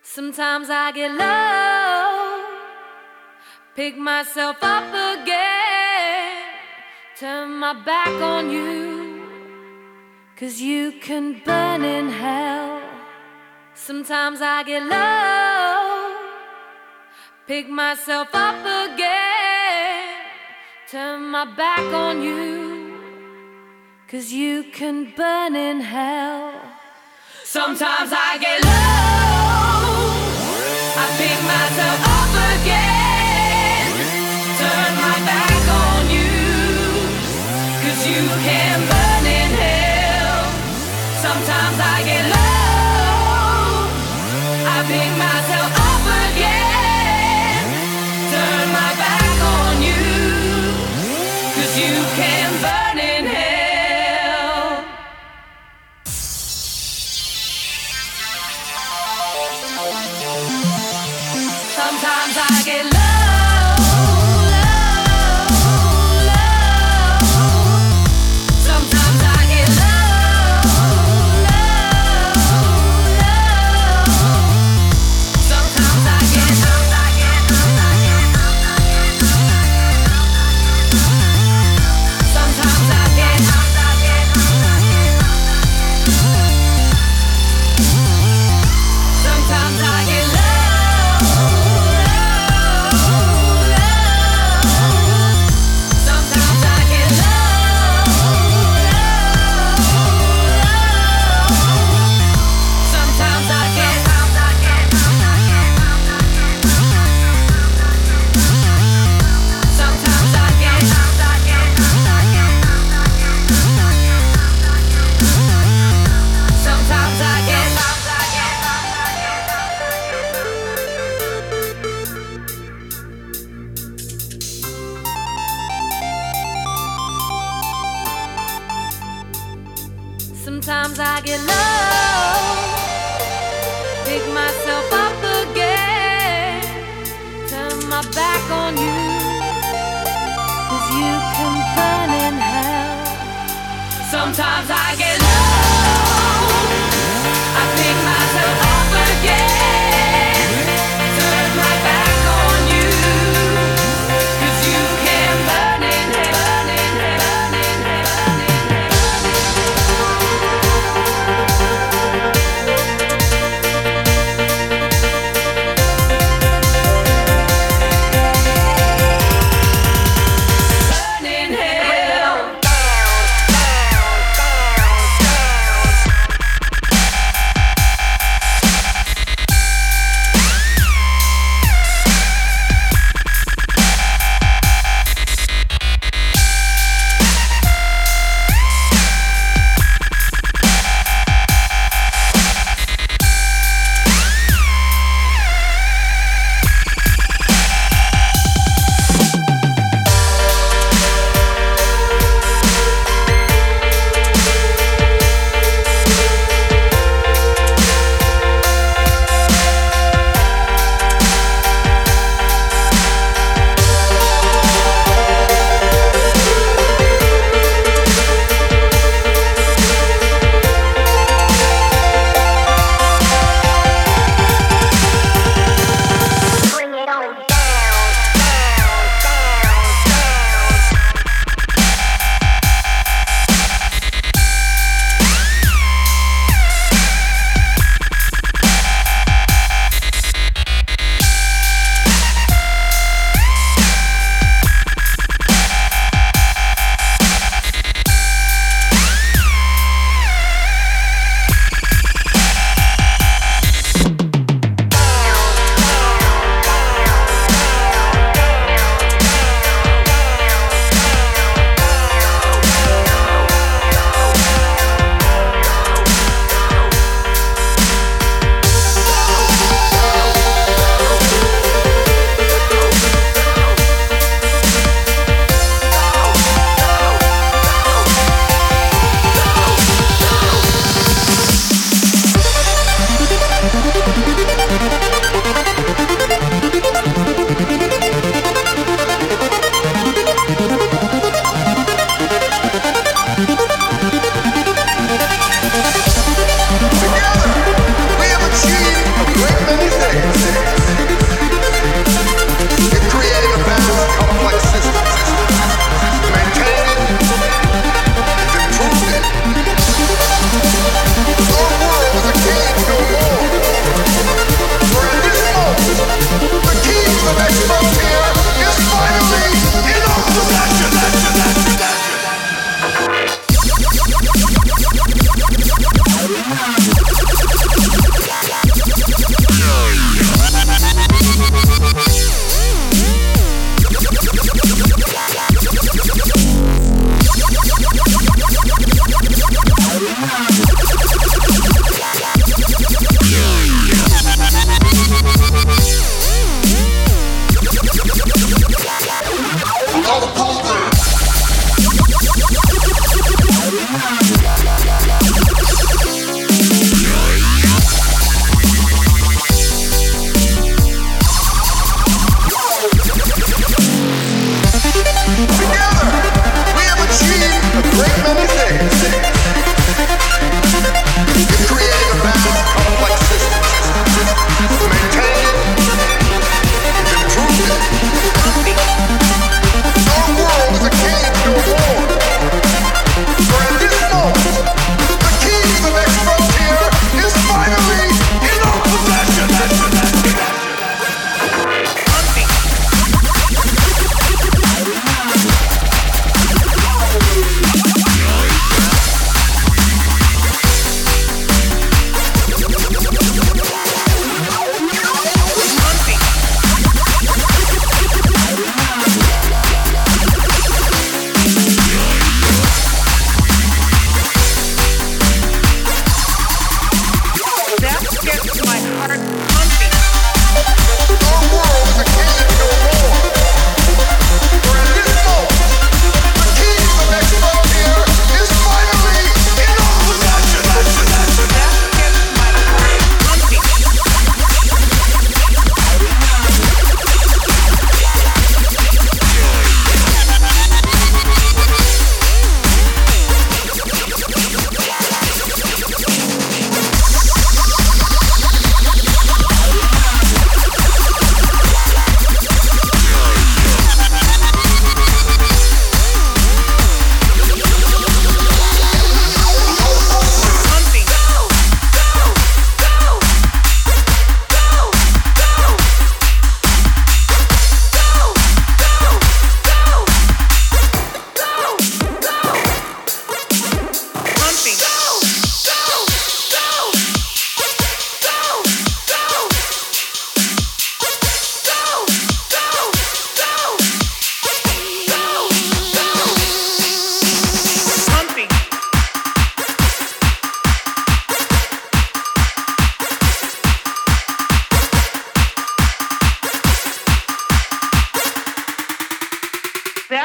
Sometimes I get low, pick myself up again, turn my back on you, 'cause you can burn in hell. Sometimes I get low, pick myself up again, turn my back on you, 'cause you can burn in hell. Sometimes I get low, I pick myself up again, turn my back on you, 'cause you can burn in hell. Sometimes I get low, I pick myself up again, turn my back on you, 'cause you can burn in hell. Sometimes I get low, low, low. Sometimes I get low, low, low. Sometimes I get Sometimes I get Sometimes I get low. Sometimes I get low, pick myself up again, turn my back on you, 'cause you can burn in hell. Sometimes I get low, I pick myself up again, turn my back on you, 'cause you can burn in hell, burn in hell, burn in hell, burn in hell.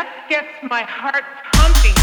That gets my heart pumping.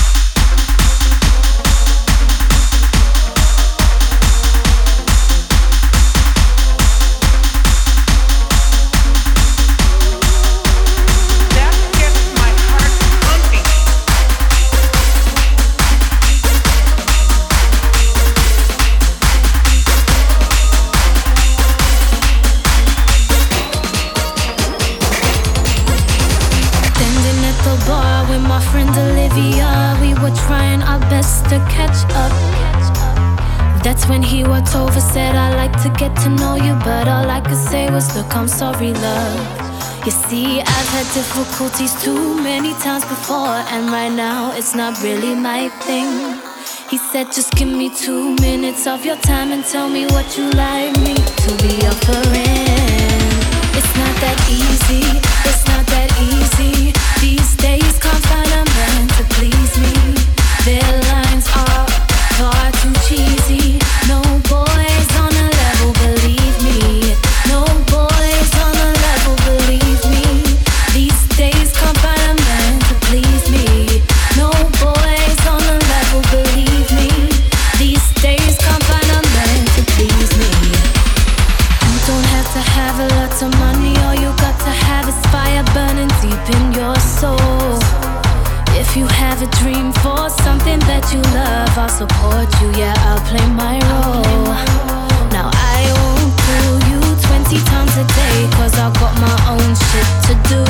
We were trying our best to catch up. That's when he walked over, said I'd like to get to know you, but all I could say was look, I'm sorry, love. You see, I've had difficulties too many times before, and right now it's not really my thing. He said just give me 2 minutes of your time and tell me what you like me to be offering. It's not that easy, it's not that easy. These days can't find a man to please me. Their lines are far too cheesy. No boys on a level, believe me. No boys on a level, believe me. These days can't find a man to please me. No boys on a level, believe me. These days can't find a man to please me. You don't have to have a lot of money, all you got to have is fire burning deep in your soul. If you have a dream for something that you love, I'll support you, yeah, I'll play my role. Now I won't call you 20 times a day, cause I've got my own shit to do.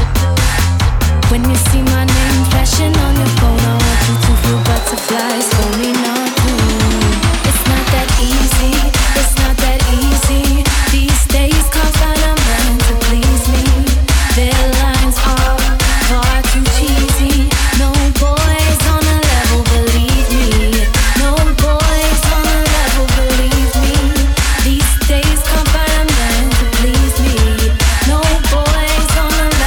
When you see my name flashing on your phone, I want you to feel butterflies, only not blue. It's not that easy, it's not that easy. These days can't find a man to please me. Their lines are far too cheesy. No boys on a level, believe me. No boys on a level, believe me. These days can't find a man to please me. No boys on a level.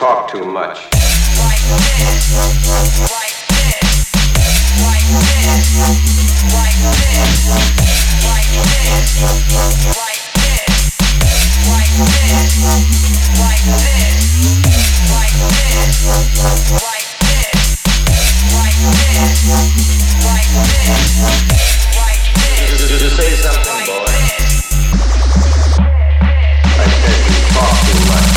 talk too much. Just say something, boy. I said you talk too much.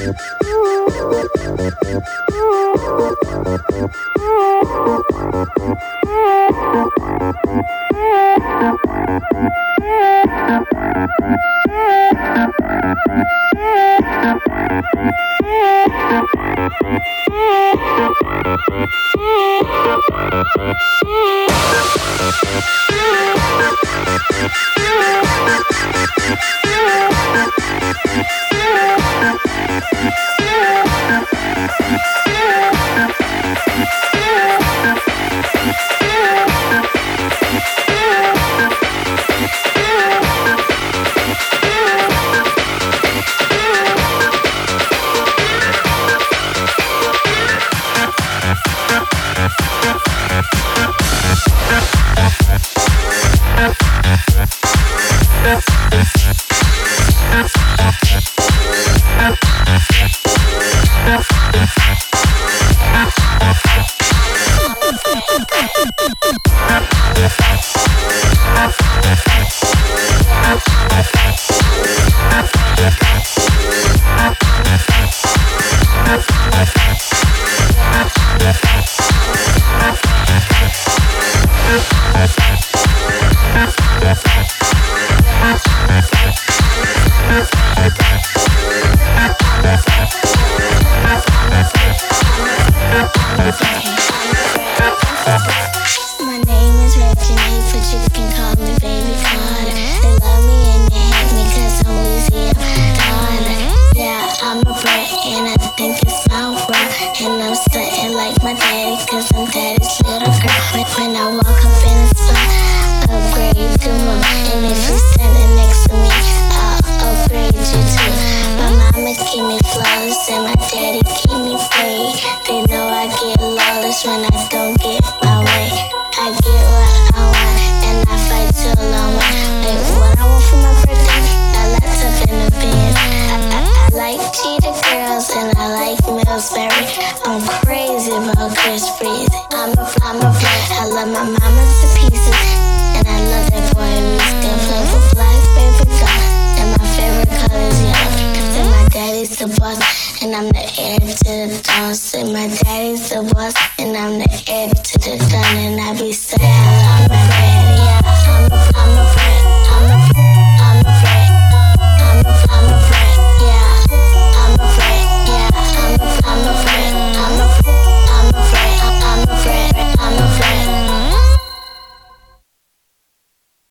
And my daddy's the boss, and I'm the heir to the throne, and I be sad.